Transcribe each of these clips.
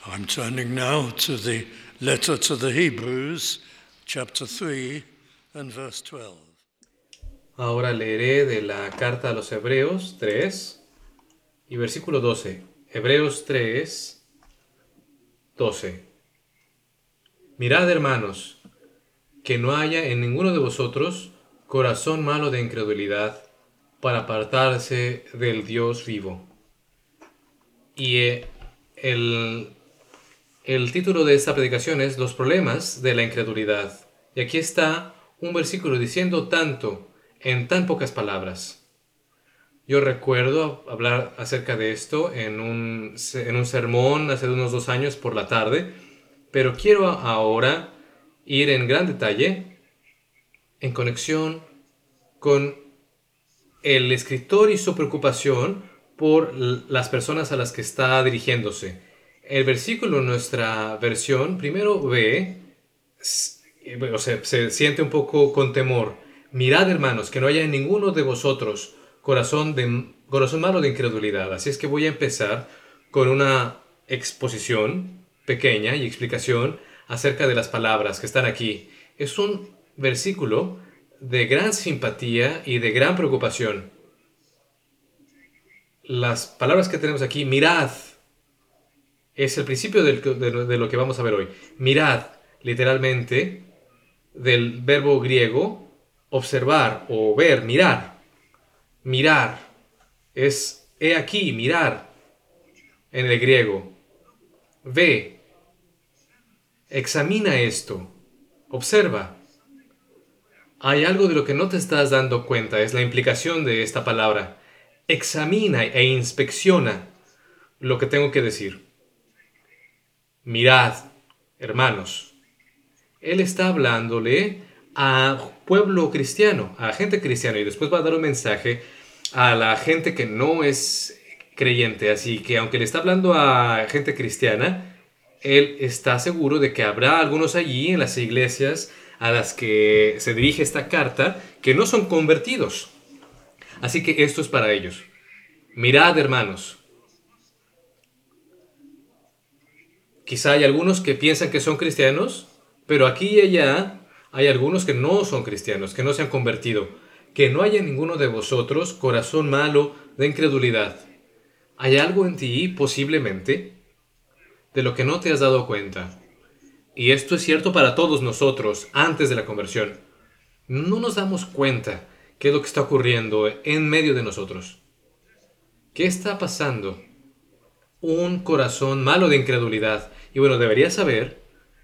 I'm turning now to the letter to the Hebrews, chapter 3 and verse 12. Ahora leeré de la carta a los Hebreos 3 y versículo 12. Hebreos 3, 12. Mirad, hermanos, que no haya en ninguno de vosotros corazón malo de incredulidad para apartarse del Dios vivo. Y el título de esta predicación es Los problemas de la incredulidad. Y aquí está un versículo diciendo tanto en tan pocas palabras. Yo recuerdo hablar acerca de esto en un sermón hace unos 2 años por la tarde, pero quiero ahora ir en gran detalle en conexión con el escritor y su preocupación por las personas a las que está dirigiéndose. El versículo en nuestra versión primero ve, se siente un poco con temor. Mirad, hermanos, que no haya en ninguno de vosotros corazón malo de incredulidad. Así es que voy a empezar con una exposición pequeña y explicación acerca de las palabras que están aquí. Es un versículo de gran simpatía y de gran preocupación. Las palabras que tenemos aquí, mirad, es el principio de lo que vamos a ver hoy. Mirad, literalmente, del verbo griego, observar o ver, mirar. Mirar es he aquí, mirar, en el griego. Ve, examina esto, observa. Hay algo de lo que no te estás dando cuenta, es la implicación de esta palabra. Examina e inspecciona lo que tengo que decir. Mirad, hermanos. Él está hablándole a pueblo cristiano, a gente cristiana, y después va a dar un mensaje a la gente que no es creyente. Así que aunque le está hablando a gente cristiana, él está seguro de que habrá algunos allí en las iglesias a las que se dirige esta carta que no son convertidos. Así que esto es para ellos. Mirad, hermanos. Quizá hay algunos que piensan que son cristianos, pero aquí y allá hay algunos que no son cristianos, que no se han convertido. Que no haya en ninguno de vosotros corazón malo de incredulidad. Hay algo en ti, posiblemente, de lo que no te has dado cuenta. Y esto es cierto para todos nosotros antes de la conversión. No nos damos cuenta qué es lo que está ocurriendo en medio de nosotros. ¿Qué está pasando? Un corazón malo de incredulidad. Y bueno, deberías saber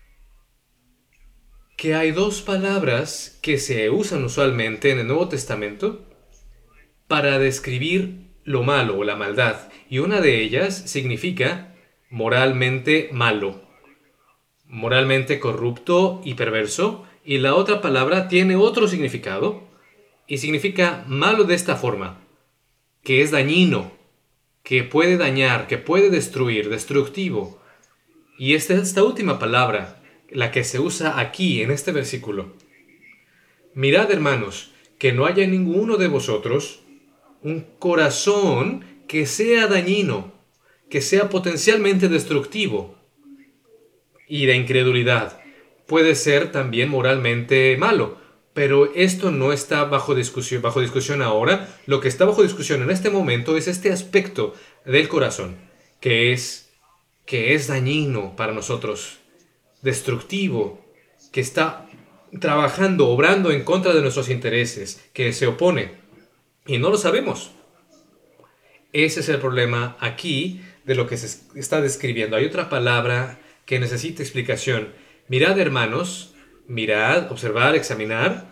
que hay 2 palabras que se usan usualmente en el Nuevo Testamento para describir lo malo o la maldad. Y una de ellas significa moralmente malo, moralmente corrupto y perverso. Y la otra palabra tiene otro significado y significa malo de esta forma, que es dañino, que puede dañar, que puede destruir, destructivo. Y esta última palabra, la que se usa aquí en este versículo. Mirad, hermanos, que no haya en ninguno de vosotros un corazón que sea dañino, que sea potencialmente destructivo y de incredulidad. Puede ser también moralmente malo, pero esto no está bajo discusión ahora. Lo que está bajo discusión en este momento es este aspecto del corazón, que es dañino para nosotros, destructivo, que está trabajando, obrando en contra de nuestros intereses, que se opone. Y no lo sabemos. Ese es el problema aquí de lo que se está describiendo. Hay otra palabra que necesita explicación. Mirad, hermanos, mirad, observar, examinar,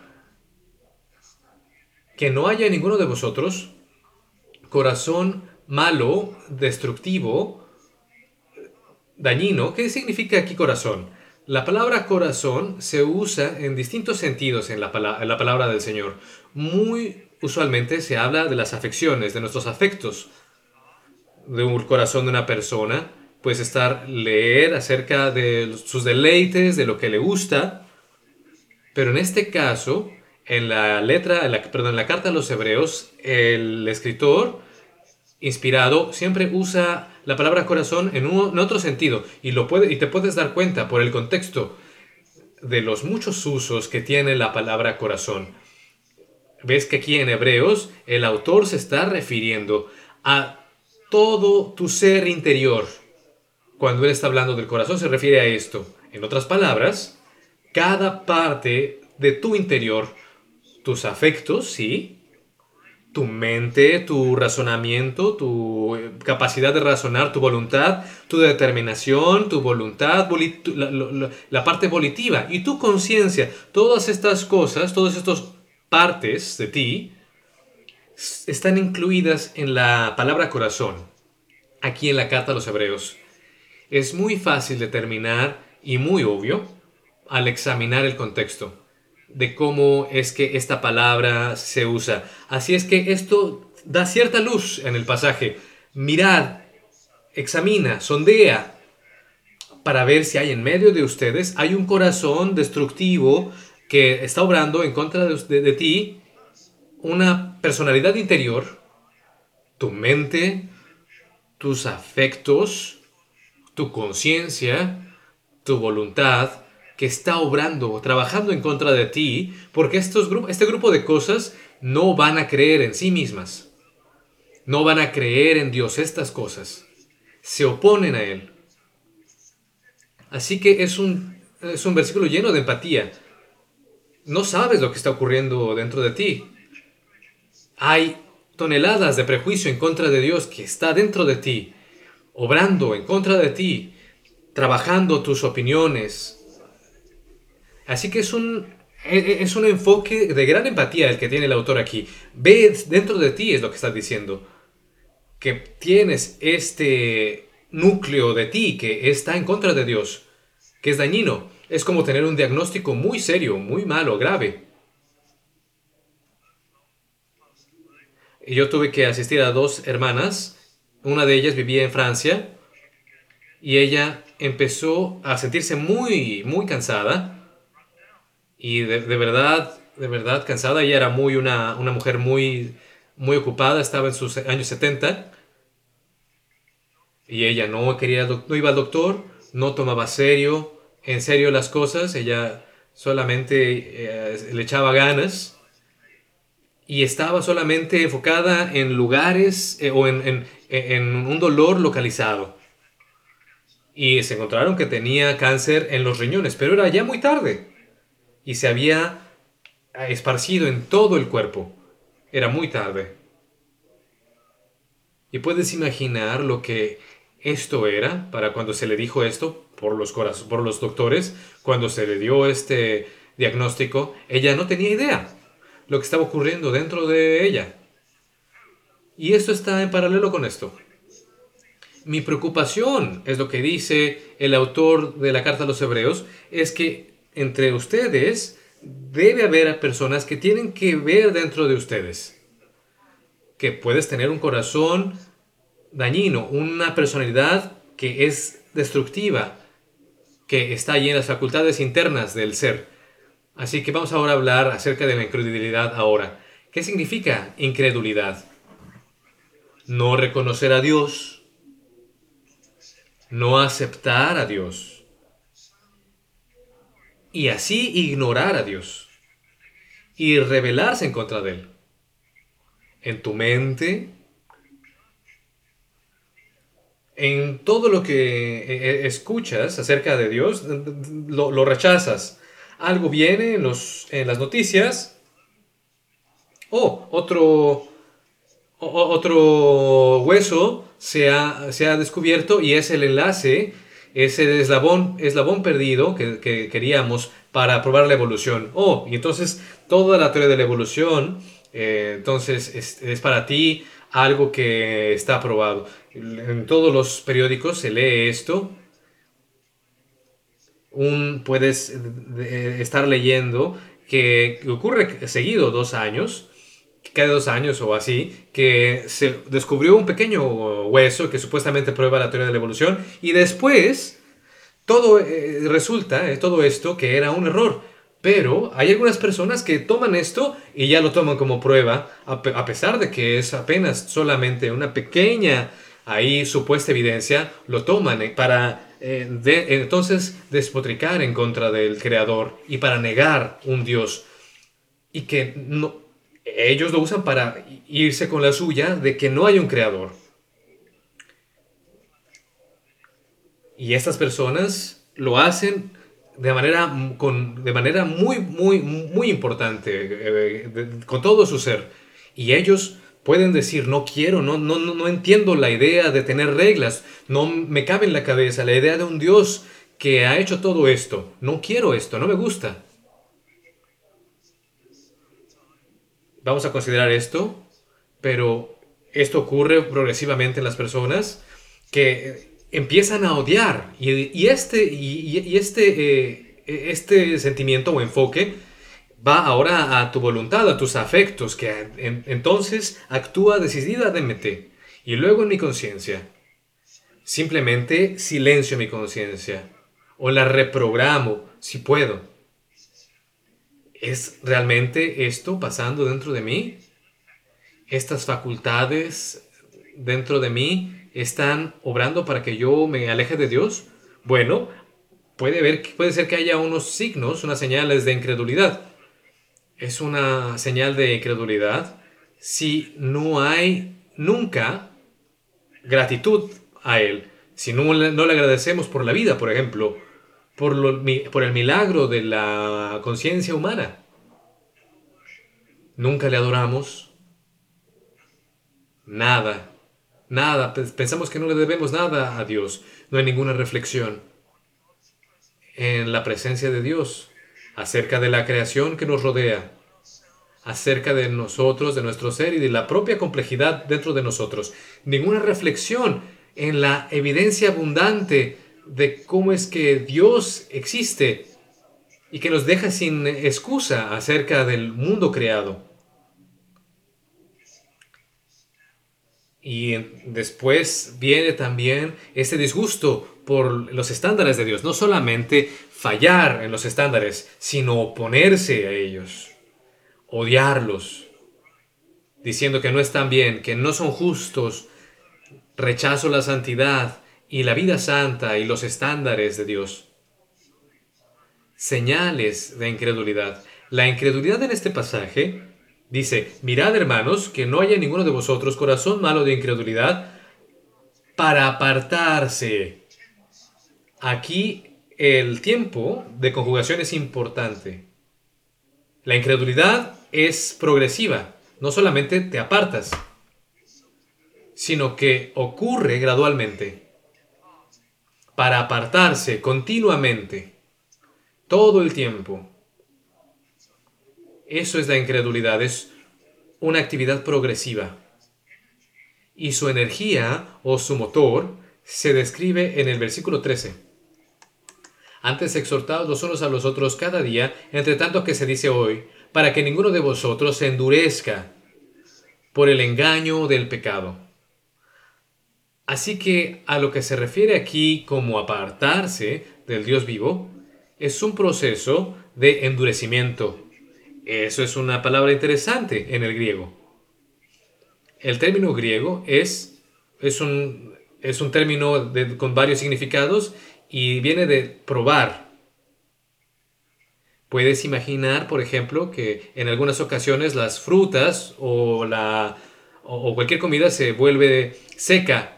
que no haya en ninguno de vosotros corazón malo, destructivo, dañino. ¿Qué significa aquí corazón? La palabra corazón se usa en distintos sentidos en la palabra del Señor. Muy usualmente se habla de las afecciones, de nuestros afectos, de un corazón de una persona. Puedes leer acerca de sus deleites, de lo que le gusta. Pero en este caso, en la carta a los Hebreos, el escritor inspirado siempre usa la palabra corazón en otro sentido y te puedes dar cuenta por el contexto de los muchos usos que tiene la palabra corazón. Ves que aquí en Hebreos el autor se está refiriendo a todo tu ser interior. Cuando él está hablando del corazón se refiere a esto. En otras palabras, cada parte de tu interior, tus afectos, sí, tu mente, tu razonamiento, tu capacidad de razonar, tu voluntad, tu determinación, tu voluntad, la parte volitiva y tu conciencia, todas estas cosas, todas estas partes de ti están incluidas en la palabra corazón, aquí en la carta a los Hebreos. Es muy fácil determinar y muy obvio al examinar el contexto de cómo es que esta palabra se usa. Así es que esto da cierta luz en el pasaje. Mirad, examina, sondea, para ver si hay en medio de ustedes, hay un corazón destructivo que está obrando en contra de ti, una personalidad interior, tu mente, tus afectos, tu conciencia, tu voluntad, que está obrando, trabajando en contra de ti, porque este grupo de cosas no van a creer en sí mismas. No van a creer en Dios estas cosas. Se oponen a Él. Así que es un versículo lleno de empatía. No sabes lo que está ocurriendo dentro de ti. Hay toneladas de prejuicio en contra de Dios que está dentro de ti, obrando en contra de ti, trabajando tus opiniones. Así que es un enfoque de gran empatía el que tiene el autor aquí. Ve dentro de ti, es lo que está diciendo. Que tienes este núcleo de ti que está en contra de Dios, que es dañino. Es como tener un diagnóstico muy serio, muy malo, grave. Y yo tuve que asistir a 2 hermanas. Una de ellas vivía en Francia y ella empezó a sentirse muy, muy cansada. Y de verdad cansada. Ella era una mujer muy, muy ocupada, estaba en sus años 70. Y ella no iba al doctor, no tomaba en serio las cosas. Ella solamente le echaba ganas. Y estaba solamente enfocada en lugares o en un dolor localizado. Y se encontraron que tenía cáncer en los riñones, pero era ya muy tarde. Y se había esparcido en todo el cuerpo. Era muy tarde. Y puedes imaginar lo que esto era para cuando se le dijo esto por los doctores, cuando se le dio este diagnóstico, ella no tenía idea lo que estaba ocurriendo dentro de ella. Y esto está en paralelo con esto. Mi preocupación, es lo que dice el autor de la carta a los Hebreos, es que entre ustedes debe haber personas que tienen que ver dentro de ustedes. Que puedes tener un corazón dañino, una personalidad que es destructiva, que está allí en las facultades internas del ser. Así que vamos ahora a hablar acerca de la incredulidad ahora. ¿Qué significa incredulidad? No reconocer a Dios, no aceptar a Dios y así ignorar a Dios y rebelarse en contra de Él. En tu mente, en todo lo que escuchas acerca de Dios, lo rechazas. Algo viene en las noticias. Otro hueso se ha descubierto y es el enlace, es el eslabón perdido que queríamos para probar la evolución. Y entonces toda la teoría de la evolución, entonces es para ti algo que está aprobado. En todos los periódicos se lee esto. Puedes estar leyendo que ocurre seguido 2 años, cada 2 años o así, que se descubrió un pequeño hueso que supuestamente prueba la teoría de la evolución y después resulta todo esto que era un error. Pero hay algunas personas que toman esto y ya lo toman como prueba, a pesar de que es apenas solamente una pequeña ahí supuesta evidencia, lo toman para entonces despotricar en contra del Creador y para negar un Dios. Y que no, ellos lo usan para irse con la suya de que no hay un Creador. Y estas personas lo hacen de manera muy importante, con todo su ser. Y ellos pueden decir, no quiero, no entiendo la idea de tener reglas, no me cabe en la cabeza la idea de un Dios que ha hecho todo esto. No quiero esto, no me gusta. Vamos a considerar esto, pero esto ocurre progresivamente en las personas que empiezan a odiar este sentimiento o enfoque va ahora a tu voluntad, a tus afectos, que entonces actúa decididamente. Y luego en mi conciencia, simplemente silencio mi conciencia o la reprogramo si puedo. ¿Es realmente esto pasando dentro de mí? ¿Estas facultades dentro de mí están obrando para que yo me aleje de Dios? Bueno, puede ser que haya unos signos, unas señales de incredulidad. Es una señal de incredulidad si no hay nunca gratitud a Él. Si no le agradecemos por la vida, por ejemplo, por el milagro de la conciencia humana. Nunca le adoramos. Nada. Nada. Pensamos que no le debemos nada a Dios. No hay ninguna reflexión en la presencia de Dios acerca de la creación que nos rodea, acerca de nosotros, de nuestro ser y de la propia complejidad dentro de nosotros. Ninguna reflexión en la evidencia abundante de cómo es que Dios existe y que nos deja sin excusa acerca del mundo creado. Y después viene también este disgusto por los estándares de Dios. No solamente fallar en los estándares, sino oponerse a ellos, odiarlos, diciendo que no están bien, que no son justos. Rechazo la santidad y la vida santa y los estándares de Dios. Señales de incredulidad. La incredulidad en este pasaje dice, mirad hermanos, que no haya ninguno de vosotros corazón malo de incredulidad para apartarse. Aquí el tiempo de conjugación es importante. La incredulidad es progresiva. No solamente te apartas, sino que ocurre gradualmente. Para apartarse continuamente, todo el tiempo. Eso es la incredulidad, es una actividad progresiva. Y su energía o su motor se describe en el versículo 13. Antes exhortaos los unos a los otros cada día, entre tanto que se dice hoy, para que ninguno de vosotros se endurezca por el engaño del pecado. Así que a lo que se refiere aquí como apartarse del Dios vivo, es un proceso de endurecimiento. Eso es una palabra interesante en el griego. El término griego es un término con varios significados y viene de probar. Puedes imaginar, por ejemplo, que en algunas ocasiones las frutas o cualquier comida se vuelve seca.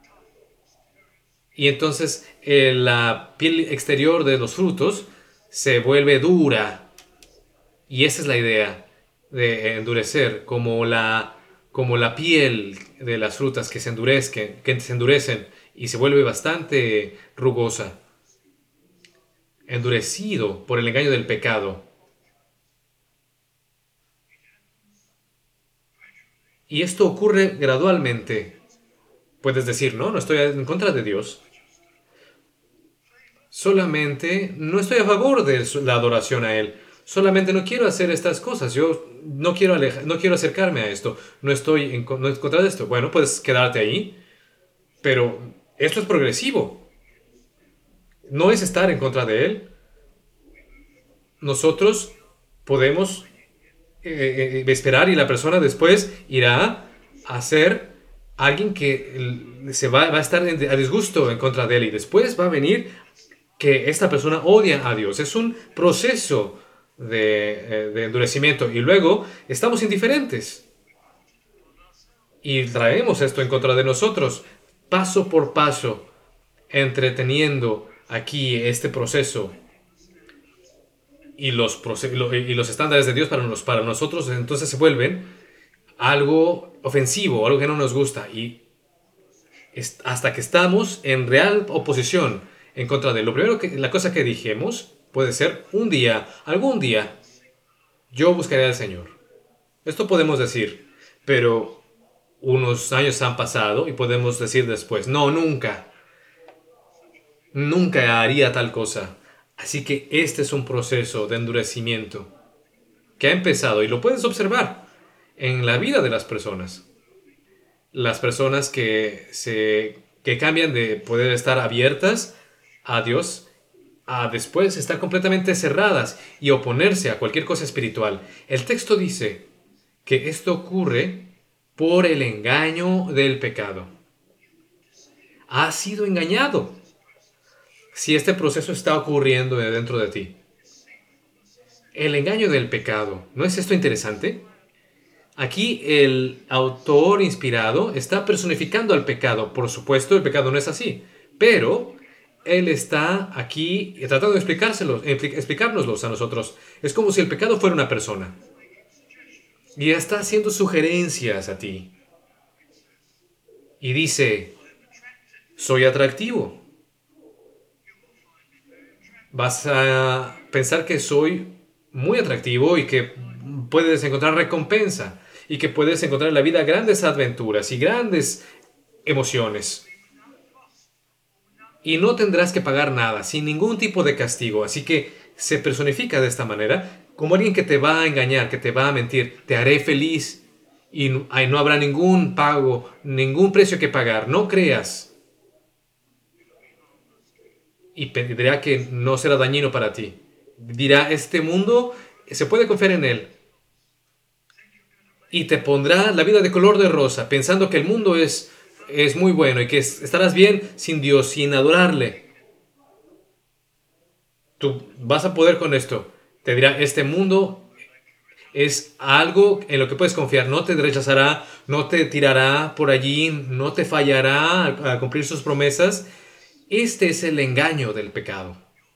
Y entonces la piel exterior de los frutos se vuelve dura. Y esa es la idea de endurecer, como la piel de las frutas que se endurecen y se vuelve bastante rugosa. Endurecido por el engaño del pecado. Y esto ocurre gradualmente. Puedes decir, no estoy en contra de Dios. Solamente no estoy a favor de la adoración a Él. Solamente no quiero hacer estas cosas. Yo no quiero acercarme a esto. No estoy en contra de esto. Bueno, puedes quedarte ahí. Pero esto es progresivo. No es estar en contra de Él. nosotros podemos esperar y la persona después irá a ser alguien que va a estar a disgusto en contra de él y después va a venir que esta persona odia a Dios. Es un proceso de endurecimiento y luego estamos indiferentes y traemos esto en contra de nosotros, paso por paso, entreteniendo aquí este proceso y los estándares de Dios para nosotros entonces se vuelven algo ofensivo, algo que no nos gusta y hasta que estamos en real oposición en contra de él. La cosa que dijimos puede ser algún día, yo buscaré al Señor. Esto podemos decir, pero unos años han pasado y podemos decir después, no, nunca haría tal cosa. Así que este es un proceso de endurecimiento que ha empezado y lo puedes observar en la vida de las personas. Las personas que cambian de poder estar abiertas a Dios a después estar completamente cerradas y oponerse a cualquier cosa espiritual. El texto dice que esto ocurre por el engaño del pecado. Has sido engañado si este proceso está ocurriendo dentro de ti. El engaño del pecado. ¿No es esto interesante? Aquí el autor inspirado está personificando al pecado. Por supuesto, el pecado no es así. Pero él está aquí tratando de explicárnoslos a nosotros. Es como si el pecado fuera una persona. Y está haciendo sugerencias a ti. Y dice, soy atractivo. Vas a pensar que soy muy atractivo y que puedes encontrar recompensa y que puedes encontrar en la vida grandes aventuras y grandes emociones. Y no tendrás que pagar nada, sin ningún tipo de castigo. Así que se personifica de esta manera como alguien que te va a engañar, que te va a mentir. Te haré feliz y no habrá ningún pago, ningún precio que pagar. No creas. Y dirá que no será dañino para ti. Dirá, este mundo se puede confiar en él. Y te pondrá la vida de color de rosa, pensando que el mundo es muy bueno y que estarás bien sin Dios, sin adorarle. Tú vas a poder con esto. Te dirá, este mundo es algo en lo que puedes confiar. No te rechazará, no te tirará por allí, no te fallará a cumplir sus promesas. Este es el engaño del pecado.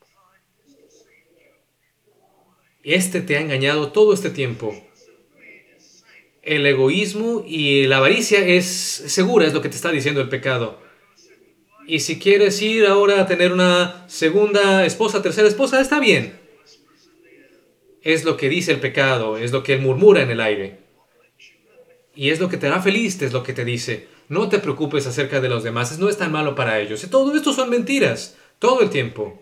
Este te ha engañado todo este tiempo. El egoísmo y la avaricia es segura, es lo que te está diciendo el pecado. Y si quieres ir ahora a tener una segunda esposa, tercera esposa, está bien. Es lo que dice el pecado, es lo que él murmura en el aire. Y es lo que te hará feliz, es lo que te dice. No te preocupes acerca de los demás, no es tan malo para ellos. Y todo esto son mentiras, todo el tiempo.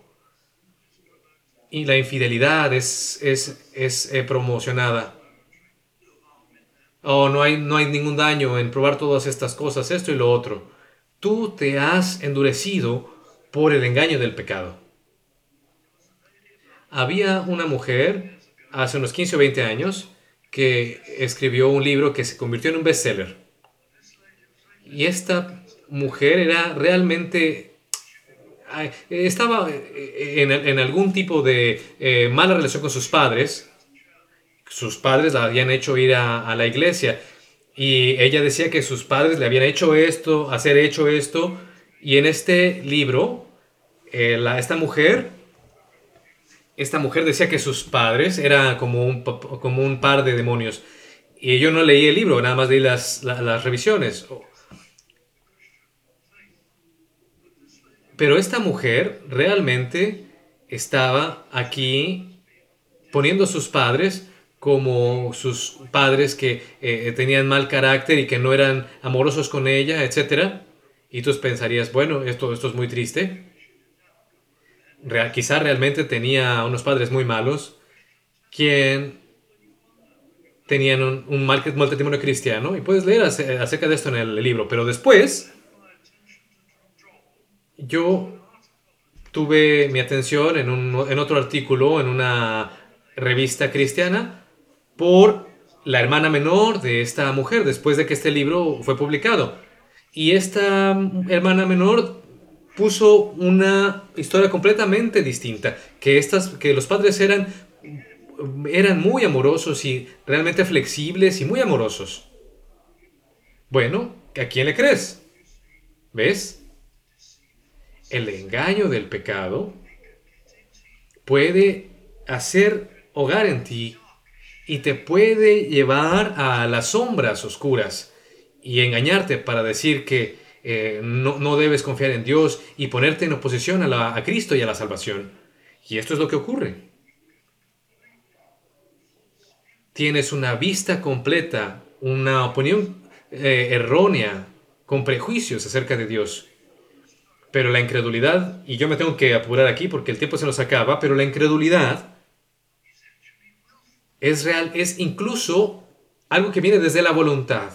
Y la infidelidad es promocionada. Oh, no hay ningún daño en probar todas estas cosas, esto y lo otro. Tú te has endurecido por el engaño del pecado. Había una mujer hace unos 15 o 20 años que escribió un libro que se convirtió en un bestseller. Y esta mujer era realmente... estaba en algún tipo de mala relación con sus padres. Sus padres la habían hecho ir a la iglesia. Y ella decía que sus padres le habían hecho esto, y en este libro, esta mujer decía que sus padres eran como un par de demonios. Y yo no leí el libro, nada más leí las revisiones. Pero esta mujer realmente estaba aquí poniendo a sus padres como sus padres que tenían mal carácter y que no eran amorosos con ella, etc. Y tú pensarías, bueno, esto es muy triste. Quizá realmente tenía unos padres muy malos, quien tenían un mal testimonio cristiano. Y puedes leer acerca de esto en el libro. Pero después, yo tuve mi atención en otro artículo, en una revista cristiana por la hermana menor de esta mujer después de que este libro fue publicado. Y esta hermana menor puso una historia completamente distinta, que los padres eran muy amorosos y realmente flexibles y muy amorosos. Bueno, ¿a quién le crees? ¿Ves? El engaño del pecado puede hacer hogar en ti y te puede llevar a las sombras oscuras y engañarte para decir que no debes confiar en Dios y ponerte en oposición a Cristo y a la salvación. Y esto es lo que ocurre. Tienes una vista completa, una opinión errónea, con prejuicios acerca de Dios. Pero la incredulidad, y yo me tengo que apurar aquí porque el tiempo se nos acaba, pero la incredulidad es real, es incluso algo que viene desde la voluntad.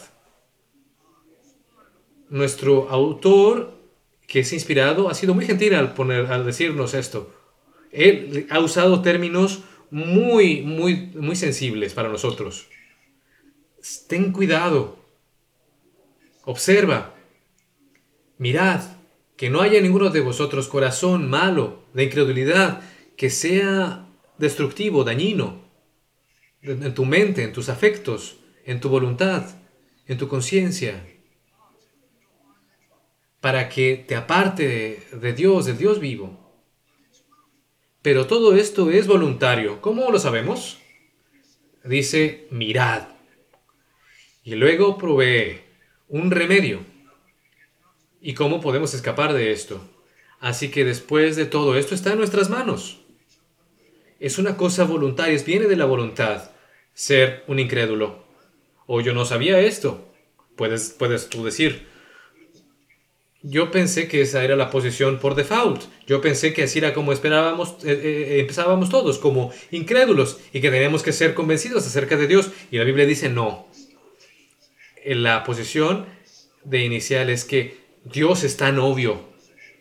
Nuestro autor, que es inspirado, ha sido muy gentil al decirnos esto. Él ha usado términos muy sensibles para nosotros. Ten cuidado. Observa. Mirad, que no haya en ninguno de vosotros corazón malo, de incredulidad, que sea destructivo, dañino, en tu mente, en tus afectos, en tu voluntad, en tu conciencia, para que te aparte de Dios, del Dios vivo. Pero todo esto es voluntario. ¿Cómo lo sabemos? Dice, mirad. Y luego provee un remedio. ¿Y cómo podemos escapar de esto? Así que después de todo esto está en nuestras manos. Es una cosa voluntaria, viene de la voluntad ser un incrédulo. O yo no sabía esto. Puedes tú decir, yo pensé que esa era la posición por default. Yo pensé que así era como empezábamos todos, como incrédulos, y que teníamos que ser convencidos acerca de Dios. Y la Biblia dice no. La posición de inicial es que Dios es tan obvio.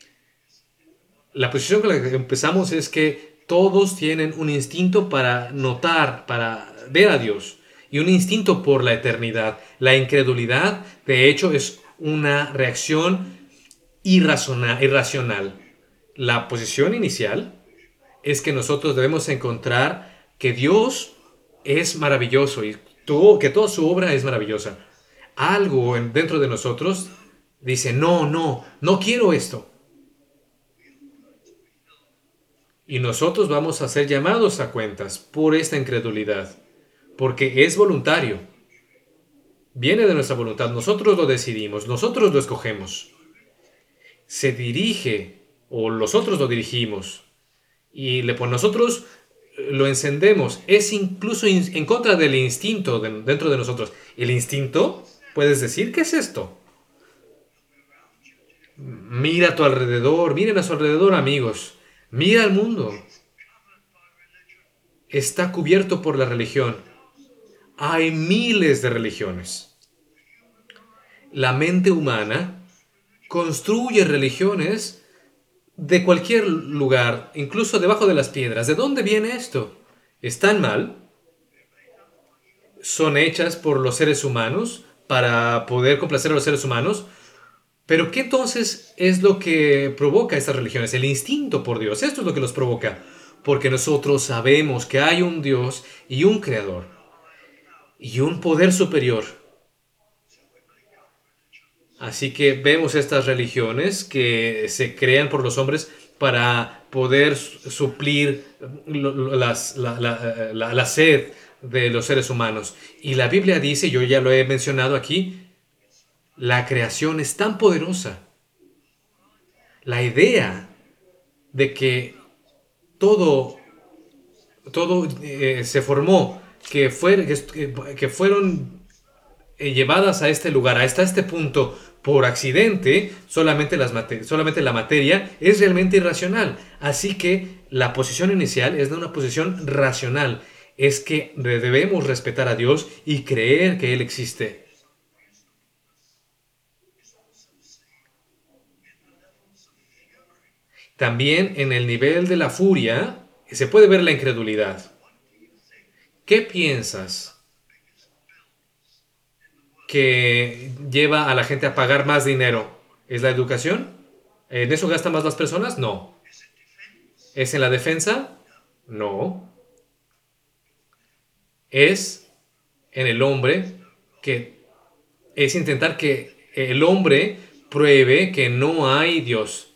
La posición con la que empezamos es que todos tienen un instinto para notar, para ver a Dios, y un instinto por la eternidad. La incredulidad, de hecho, es una reacción irracional. La posición inicial es que nosotros debemos encontrar que Dios es maravilloso y que toda su obra es maravillosa. Algo dentro de nosotros dice, no quiero esto. Y nosotros vamos a ser llamados a cuentas por esta incredulidad, porque es voluntario. Viene de nuestra voluntad, nosotros lo decidimos, nosotros lo escogemos. Se dirige, o nosotros lo dirigimos, y nosotros lo encendemos. Es incluso en contra del instinto dentro de nosotros. El instinto, puedes decir, ¿qué es esto? Mira a tu alrededor, miren a su alrededor, amigos. Mira al mundo. Está cubierto por la religión. Hay miles de religiones. La mente humana construye religiones de cualquier lugar, incluso debajo de las piedras. ¿De dónde viene esto? ¿Están mal? ¿Son hechas por los seres humanos para poder complacer a los seres humanos? ¿Pero qué entonces es lo que provoca estas religiones? El instinto por Dios. Esto es lo que los provoca. Porque nosotros sabemos que hay un Dios y un Creador y un poder superior. Así que vemos estas religiones que se crean por los hombres para poder suplir la sed de los seres humanos. Y la Biblia dice, yo ya lo he mencionado aquí, la creación es tan poderosa. La idea de que todo se formó, que fueron llevadas a este lugar, hasta este punto, por accidente, solamente la materia, es realmente irracional. Así que la posición inicial es de una posición racional. Es que debemos respetar a Dios y creer que Él existe. También en el nivel de la furia se puede ver la incredulidad. ¿Qué piensas que lleva a la gente a pagar más dinero? ¿Es la educación? ¿En eso gastan más las personas? No. ¿Es en la defensa? No. Es en el hombre, que es intentar que el hombre pruebe que no hay Dios.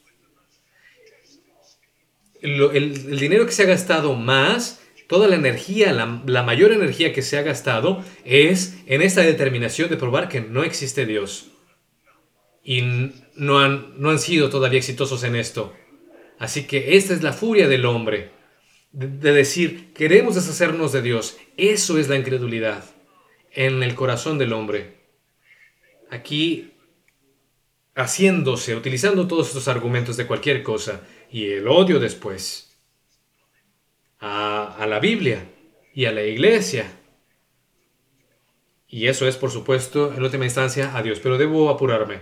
El dinero que se ha gastado más, toda la energía, la mayor energía que se ha gastado es en esta determinación de probar que no existe Dios. Y no han sido todavía exitosos en esto. Así que esta es la furia del hombre, de decir, queremos deshacernos de Dios. Eso es la incredulidad en el corazón del hombre. Aquí, utilizando todos estos argumentos de cualquier cosa, y el odio después a la Biblia y a la iglesia. Y eso es, por supuesto, en última instancia, a Dios. Pero debo apurarme.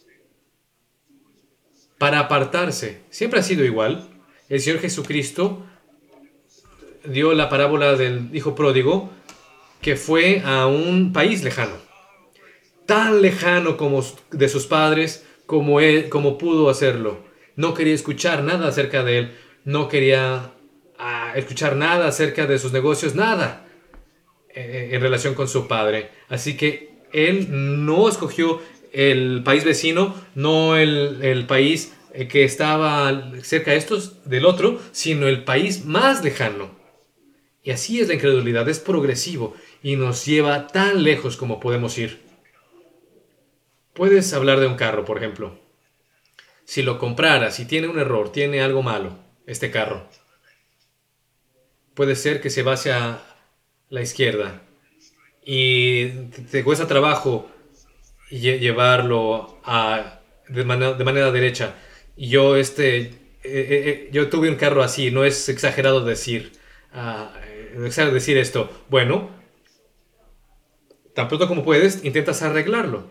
Para apartarse, siempre ha sido igual. El Señor Jesucristo dio la parábola del hijo pródigo, que fue a un país lejano, tan lejano como de sus padres, como él, como pudo hacerlo. No quería escuchar nada acerca de él, no quería escuchar nada acerca de sus negocios, nada en relación con su padre. Así que él no escogió el país vecino, no el país que estaba cerca de estos, del otro, sino el país más lejano. Y así es la incredulidad, es progresivo y nos lleva tan lejos como podemos ir. Puedes hablar de un carro, por ejemplo. Si lo compraras, si tiene un error, tiene algo malo, este carro, puede ser que se va hacia la izquierda y te cuesta trabajo llevarlo de manera derecha. Y yo tuve un carro así, no es exagerado decir esto. Bueno, tan pronto como puedes, intentas arreglarlo.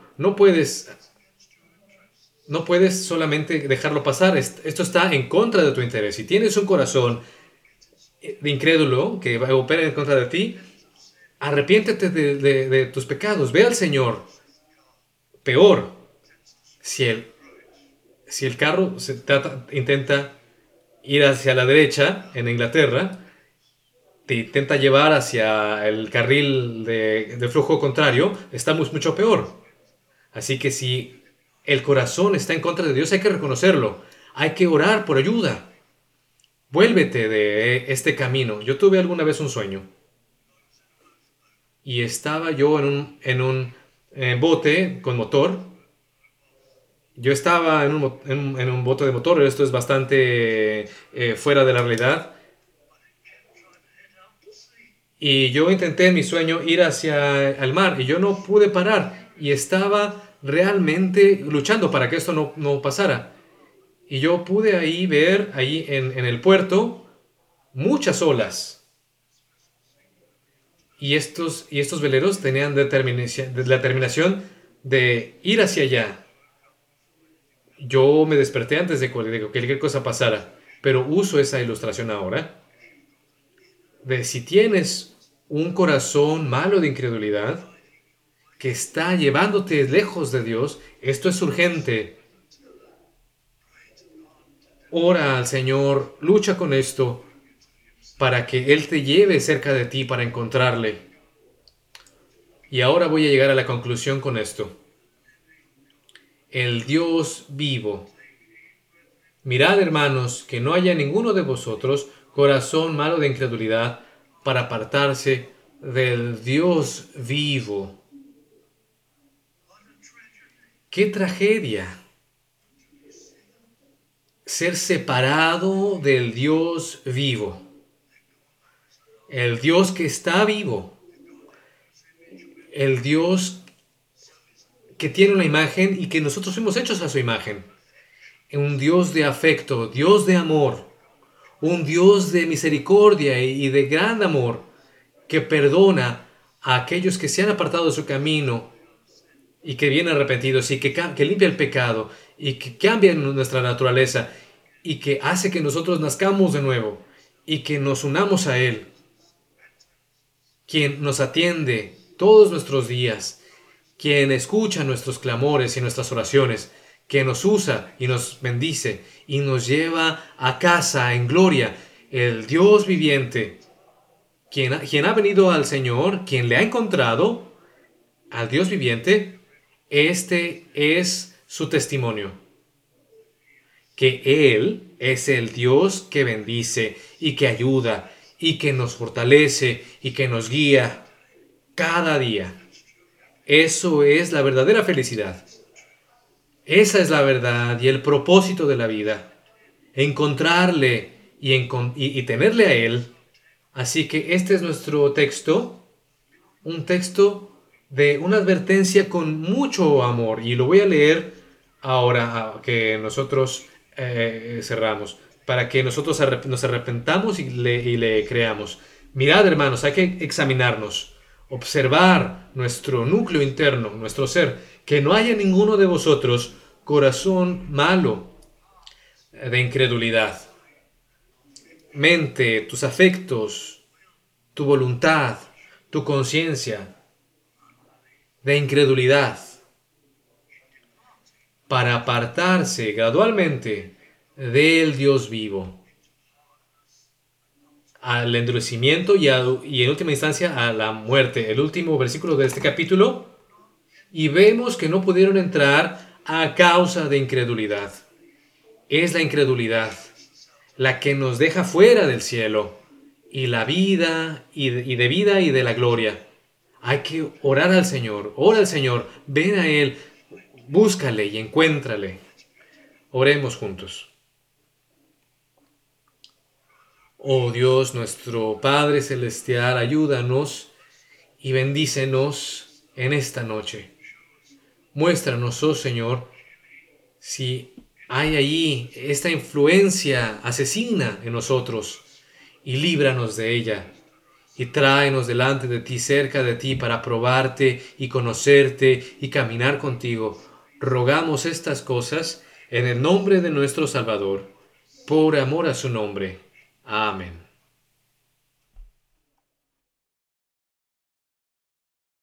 No puedes solamente dejarlo pasar. Esto está en contra de tu interés. Si tienes un corazón de incrédulo que opera en contra de ti, arrepiéntete de tus pecados. Ve al Señor. Peor, si el carro intenta ir hacia la derecha en Inglaterra, te intenta llevar hacia el carril de flujo contrario, estamos mucho peor. Así que si el corazón está en contra de Dios, hay que reconocerlo. Hay que orar por ayuda. Vuélvete de este camino. Yo tuve alguna vez un sueño. Y estaba yo en un bote con motor. Yo estaba en un bote de motor. Esto es bastante fuera de la realidad. Y yo intenté en mi sueño ir hacia el mar y yo no pude parar. Y estaba realmente luchando para que esto no pasara. Y yo pude ver ahí en el puerto muchas olas. Y estos veleros tenían la determinación de ir hacia allá. Yo me desperté antes de que cualquier cosa pasara. Pero uso esa ilustración ahora. De si tienes un corazón malo de incredulidad que está llevándote lejos de Dios, esto es urgente. Ora al Señor, lucha con esto para que Él te lleve cerca de ti para encontrarle. Y ahora voy a llegar a la conclusión con esto. El Dios vivo. Mirad, hermanos, que no haya ninguno de vosotros corazón malo de incredulidad para apartarse del Dios vivo. ¡Qué tragedia! Ser separado del Dios vivo. El Dios que está vivo. El Dios que tiene una imagen y que nosotros fuimos hechos a su imagen. Un Dios de afecto, Dios de amor. Un Dios de misericordia y de gran amor que perdona a aquellos que se han apartado de su camino y que vienen arrepentidos y que limpia el pecado y que cambia nuestra naturaleza y que hace que nosotros nazcamos de nuevo y que nos unamos a Él. quien nos atiende todos nuestros días, quien escucha nuestros clamores y nuestras oraciones, que nos usa y nos bendice y nos lleva a casa en gloria, el Dios viviente, quien ha venido al Señor, quien le ha encontrado al Dios viviente, este es su testimonio, que Él es el Dios que bendice y que ayuda y que nos fortalece y que nos guía cada día. Eso es la verdadera felicidad. Esa es la verdad y el propósito de la vida. Encontrarle y tenerle a Él. Así que este es nuestro texto. Un texto de una advertencia con mucho amor. Y lo voy a leer ahora que nosotros cerramos. Para que nosotros nos arrepentamos y le creamos. Mirad, hermanos, hay que examinarnos. Observar nuestro núcleo interno, nuestro ser, que no haya ninguno de vosotros corazón malo de incredulidad. Mente, tus afectos, tu voluntad, tu conciencia de incredulidad, para apartarse gradualmente del Dios vivo, al endurecimiento y en última instancia a la muerte. El último versículo de este capítulo, y vemos que no pudieron entrar a causa de incredulidad. Es la incredulidad la que nos deja fuera del cielo y la vida y de vida y de la gloria. Hay que orar al Señor, ora al Señor, ven a Él, búscale y encuéntrale. Oremos juntos. Oh Dios, nuestro Padre Celestial, ayúdanos y bendícenos en esta noche. Muéstranos, oh Señor, si hay allí esta influencia asesina en nosotros y líbranos de ella. Y tráenos delante de ti, cerca de ti, para probarte y conocerte y caminar contigo. Rogamos estas cosas en el nombre de nuestro Salvador, por amor a su nombre. Amén.